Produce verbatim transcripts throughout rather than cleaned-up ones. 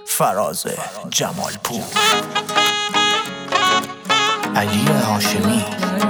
فراز جمالپور، علی هاشمی.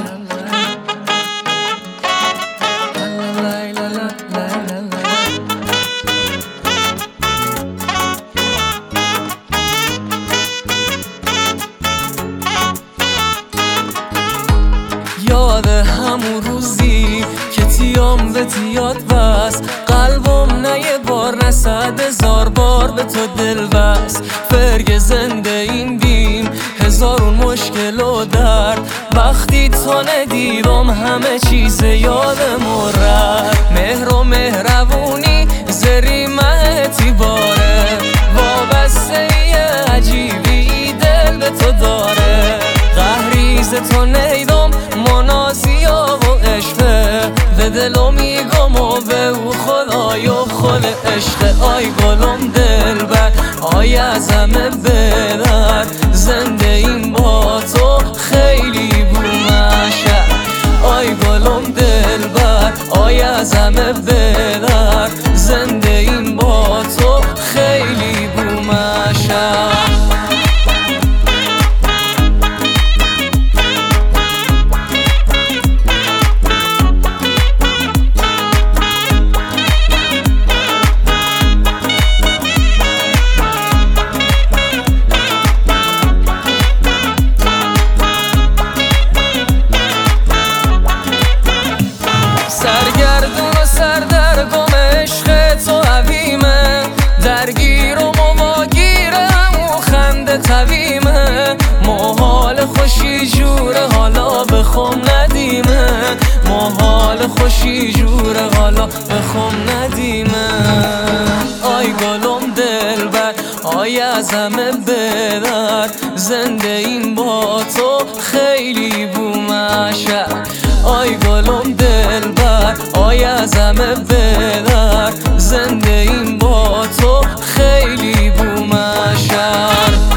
یاد همون روزی که تیام به تیاد بس، قلبم نه یه بار نه صد هزار بار به تو دل بس. فرگ زنده این بیم هزارون مشکل و درد، وقتی تو ندیدم همه چیز یادم رفت. مهر و مهربونی زریمتی باره، وابسته عجیبی دل به تو داره. قهریز تو نیدم منازیا و عشقه، به دلو میگم و به او خدای و خود عشقه. آی گلم دل بر، آی از همه بدر، زنده این با تو خیلی بومشه. آی گلم دل بر، آی از همه بدر، زنده این با تو خیلی بومشه. سرگردون و سردرگم عشق تو عویمه، درگیر و مواگیر همون خنده طویمه. محال خوشی جوره حالا بخوام ندیمه، محال خوشی جوره حالا بخوام ندیمه. آی گلم دل بر، آی از همه بدر، زنده این با تو خیلی بومشه. آی گلم دل بر، آی از همه بدر، زنده این با تو خیلی بومشه.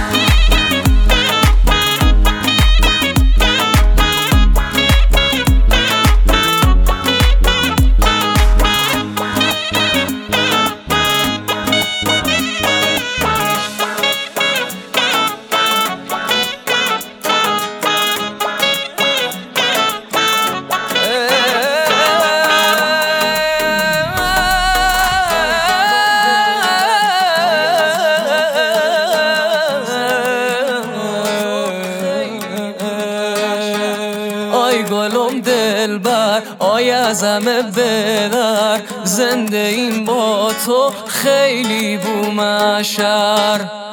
آی گلم دل بر، آی از همه بدر، زنده این با تو خیلی بومشر.